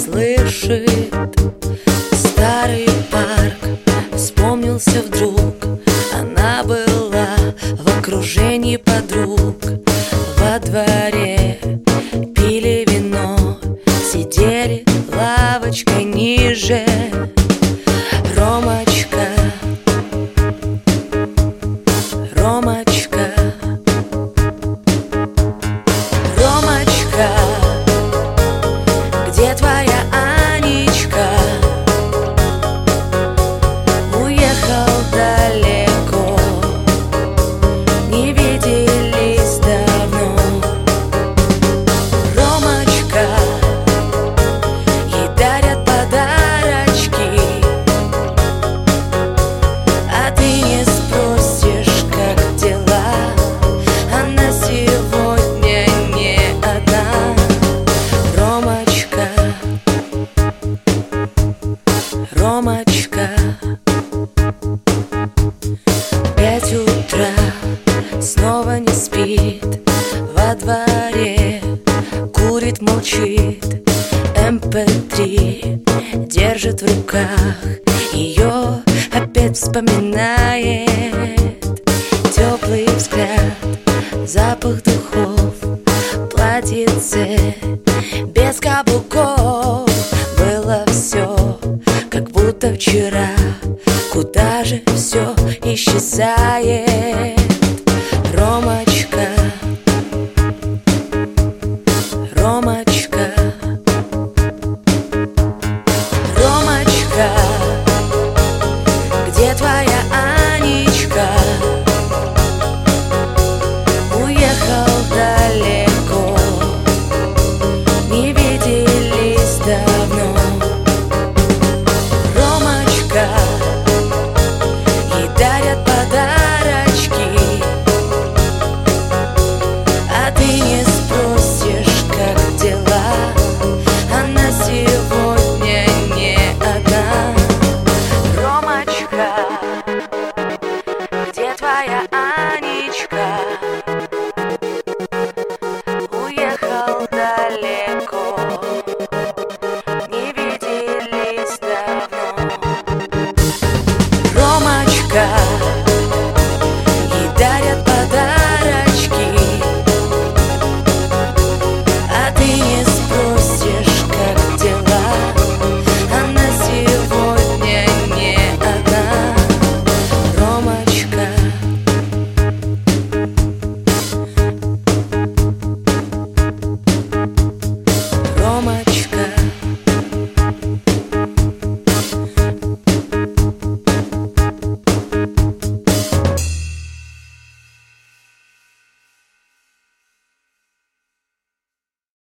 слышит. Старый парк вспомнился вдруг. Она была в окружении подруг. Во дворе пили вино, сидели лавочкой ниже. Ромочка, Ромочка, Ромочка, где твоя Анечка? Уехал далеко, не виделись давно. Ромочка, ей дарят подарочки, а ты не спросишь, как дела. Она сегодня не одна. Ромочка, Ромочка, 5 утра, снова не спит. Во дворе курит, молчит. MP3 держит в руках, ее опять вспоминает. Теплый взгляд, запах духов, платьице без каблуков. Было все, как будто вчера. Куда же все исчезает? Ромочка, Ромочка, Ромочка, где твоя Анечка? Уехал далеко, не виделись давно. Ромочка, ей дарят подарочки, а ты не спросишь, как дела. Она сегодня не одна. Ромочка, где твоя Анечка? Уехал далеко, не виделись давно. Ромочка,